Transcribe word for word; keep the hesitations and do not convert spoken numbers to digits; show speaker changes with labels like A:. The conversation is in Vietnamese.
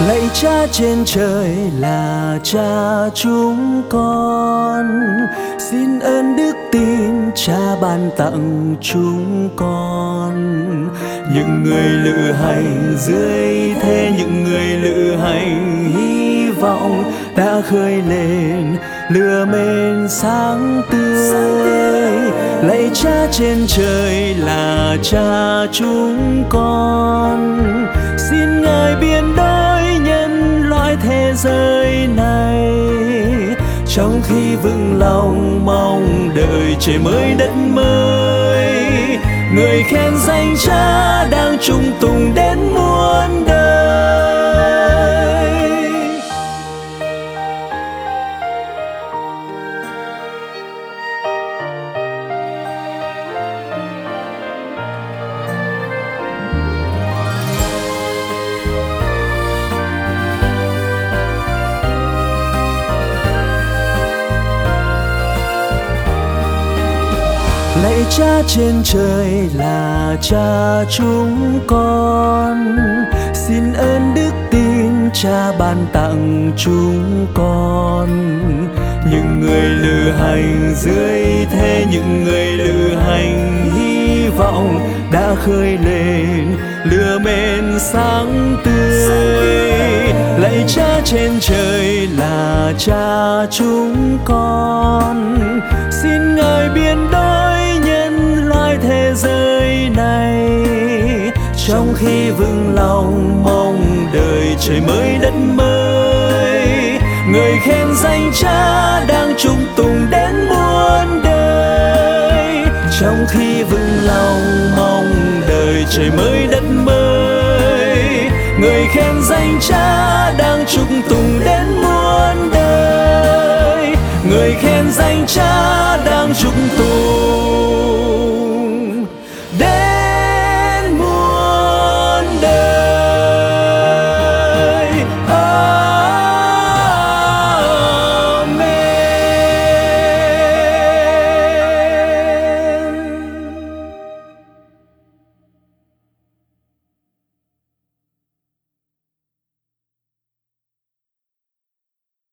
A: Lạy Cha trên trời là Cha chúng con, xin ơn đức tin Cha ban tặng chúng con. Những người lữ hành dưới thế, những người lữ hành hy vọng đã khơi lên lửa men sáng tươi. Lạy Cha trên trời là Cha chúng con, xin Ngài biến đổi nhân loại thế giới này. Trong khi vững lòng mong đợi trời mới đất mới, người khen danh Cha đang trung tùng đến muôn đời. Lạy Cha trên trời là Cha chúng con, xin ơn đức tin Cha ban tặng chúng con. Những người lữ hành dưới thế, những người lữ hành hy vọng đã khơi lên lửa men sáng tươi. Lạy Cha trên trời là Cha chúng con, xin Ngài biến đổi nhân loại thế giới này. Trong khi vững lòng mong đợi trời mới đất mới, người khen danh Cha đang trung tùng đến muôn đời. Trong khi vững lòng mong đợi trời mới đất mới, người khen danh Cha đang trung tùng đến muôn đời. Người khen danh Cha đang trung tùng